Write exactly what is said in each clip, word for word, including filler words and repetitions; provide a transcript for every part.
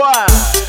Boy,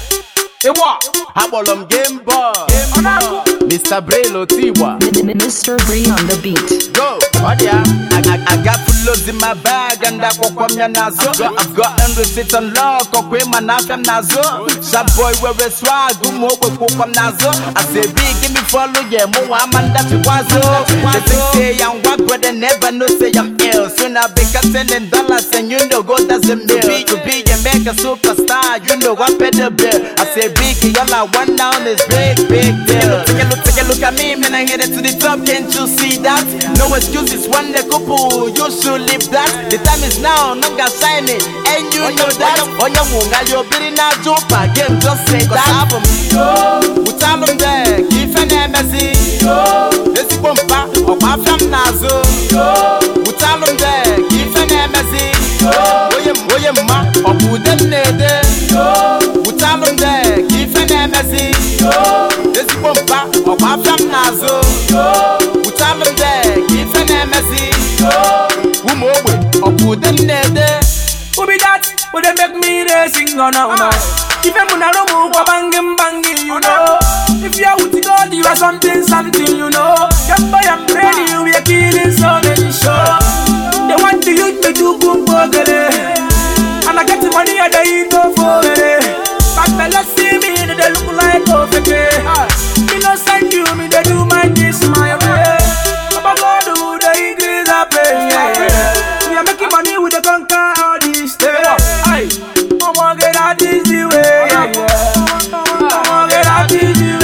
Habolom Game Boy, Mister Braille Tiwa, Mister Bree on the beat. Go, oh yeah. I, I, I got full loads in my bag and I walk from your nazo. I've got hundred seats on lock, or queen man out from nazo. Sharp boy where we swag, go more with from nazo. I say big, give me follow, yeah, more man that you was. They say I'm what, but they never know say I'm ill. Soon I be ten dollars and you know go that's the mill. To be a make a superstar, you know what pay the bill. I say big, y'all are one down is big, big deal. Take a look, take a look at me, man, I head it to the top, can't you see that? No excuses, one the couple, you should leave that. The time is now, no got shiny, and you know that. On your moon, I you're bidding out joke, game, just say that. What's all on there? Give an M S C. This is one back, or my from Nazo. What's all on there? Give an M S C. William, William, ma, or put them there. What's all on there? Give an M S C. This is one back, or my from Nazo. What's all on there? Give an M S C. Who more with, or put them there. Who be that? Would they make me racing on a woman? If I'm gonna move, banging, banging, you know. If you're with God, you are something, something, you know. Young boy, I'm ready, you are killing so many shows. They want to use me to boom for the and I get the money and they go for it. But the last see me, they look like perfect. Me no send you, me they do my this my way. Papa God, do they increase the pay? We are making money with the conquer all this day. I'm gonna get out this the way. I'm gonna get out this the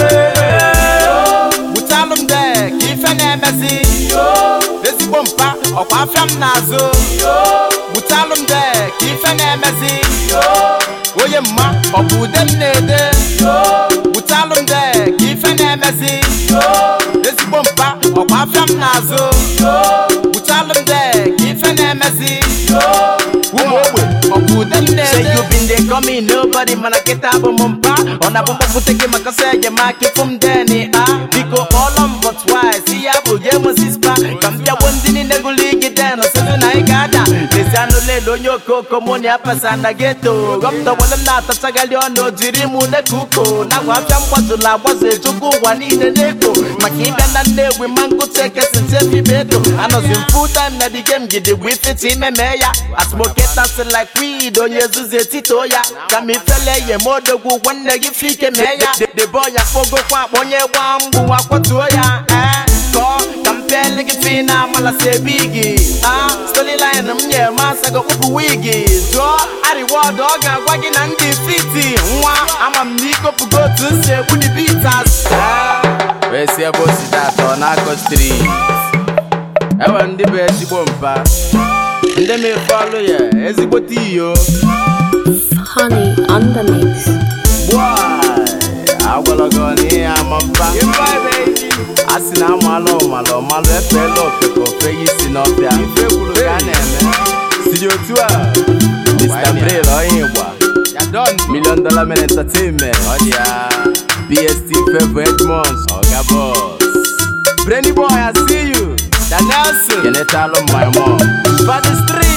way. We tell them there, give an M S C. This is one pack of our from Nazo. We tell them there, give an M S C. Oh, yeah, ma, or put them there. We tell them there, give an M S C. This is one pack of our from Nazo. We tell them there, give an M S C. Who more with, or put them there. Say you been there coming, nobody man, I get up on Mumpa. On a bumper for taking my cassette, you mark it from Danny. Ah, because all on but twice. See, I will get my sister. Come here one thing in the good league, then or something I got that. This annual on your cocoa, money up as and I get to. Up the one and not a sagallion, no Jirimu, the cuckoo. Now I'm what to love was a to go one in the echo. My kid and there we man go take us and send me better. I was in full time that the game get the whip it in my mayor. I smoke it as like weed on your Zuzetoya. Come if I lay a mother go one day you freak a mayor. The boy I forgot what one year one go up to ya. Compare like a fina, mala say biggie. Ah, story line, um, yeah, master go up wiggy. Draw, I reward dog and wagging and defeating. I'm a Nico to go to say, would it beat us? Where's your bossy that on Arco Street? I want the best bumper. And then me follow ya, as it would you. Honey on the mix. Boy, I will go near my back. Baby. Asina malo malo malo epelo peko feyi sinopia ifekulu kane me studio two Mister Braille oyinwa ya don million dollar men entertainment odia B S T Fevo Edmonds oga boss Brainy boy I see you that Nelson Kenetalo my mom for the street.